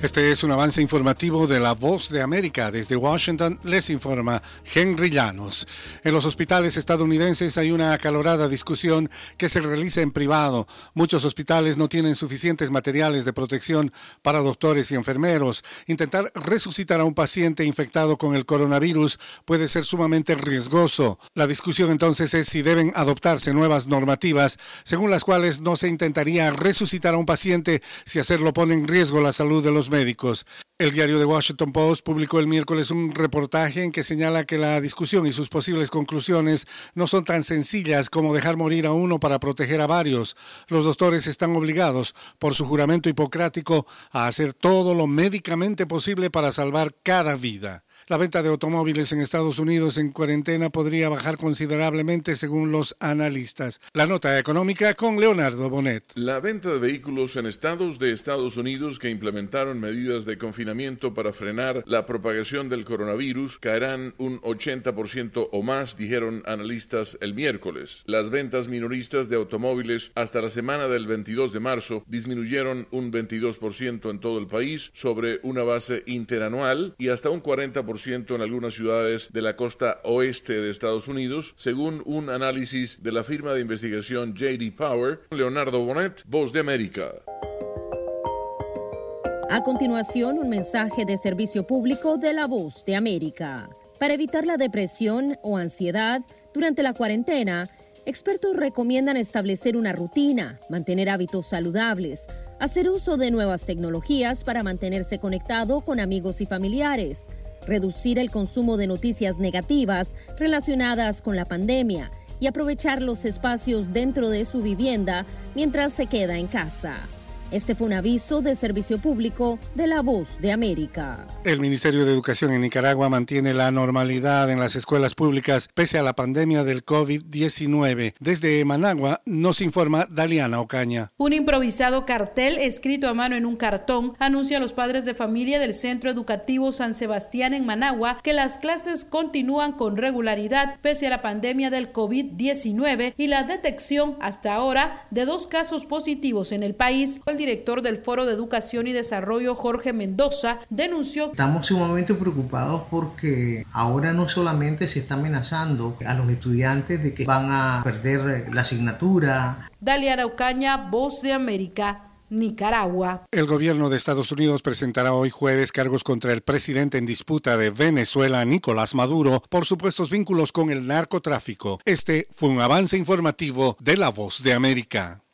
Este es un avance informativo de La Voz de América. Desde Washington les informa Henry Llanos. En los hospitales estadounidenses hay una acalorada discusión que se realiza en privado. Muchos hospitales no tienen suficientes materiales de protección para doctores y enfermeros. Intentar resucitar a un paciente infectado con el coronavirus puede ser sumamente riesgoso. La discusión entonces es si deben adoptarse nuevas normativas según las cuales no se intentaría resucitar a un paciente si hacerlo pone en riesgo la salud de los médicos. El diario The Washington Post publicó el miércoles un reportaje en que señala que la discusión y sus posibles conclusiones no son tan sencillas como dejar morir a uno para proteger a varios. Los doctores están obligados, por su juramento hipocrático, a hacer todo lo médicamente posible para salvar cada vida. La venta de automóviles en Estados Unidos en cuarentena podría bajar considerablemente según los analistas. La nota económica con Leonardo Bonet. La venta de vehículos en estados de Estados Unidos que implementaron medidas de confinamiento para frenar la propagación del coronavirus caerán un 80% o más, dijeron analistas el miércoles. Las ventas minoristas de automóviles hasta la semana del 22 de marzo disminuyeron un 22% en todo el país sobre una base interanual y hasta un 40% en algunas ciudades de la costa oeste de Estados Unidos, según un análisis de la firma de investigación J.D. Power. Leonardo Bonet, Voz de América. A continuación, un mensaje de servicio público de La Voz de América. Para evitar la depresión o ansiedad durante la cuarentena, expertos recomiendan establecer una rutina, mantener hábitos saludables, hacer uso de nuevas tecnologías para mantenerse conectado con amigos y familiares, reducir el consumo de noticias negativas relacionadas con la pandemia y aprovechar los espacios dentro de su vivienda mientras se queda en casa. Este fue un aviso de servicio público de La Voz de América. El Ministerio de Educación en Nicaragua mantiene la normalidad en las escuelas públicas pese a la pandemia del COVID-19. Desde Managua nos informa Daliana Ocaña. Un improvisado cartel escrito a mano en un cartón anuncia a los padres de familia del Centro Educativo San Sebastián en Managua que las clases continúan con regularidad pese a la pandemia del COVID-19 y la detección hasta ahora de 2 casos positivos en el país. El director del Foro de Educación y Desarrollo, Jorge Mendoza, denunció: estamos sumamente preocupados porque ahora no solamente se está amenazando a los estudiantes de que van a perder la asignatura. Daliana Ocaña, Voz de América, Nicaragua. El gobierno de Estados Unidos presentará hoy jueves cargos contra el presidente en disputa de Venezuela, Nicolás Maduro, por supuestos vínculos con el narcotráfico. Este fue un avance informativo de La Voz de América.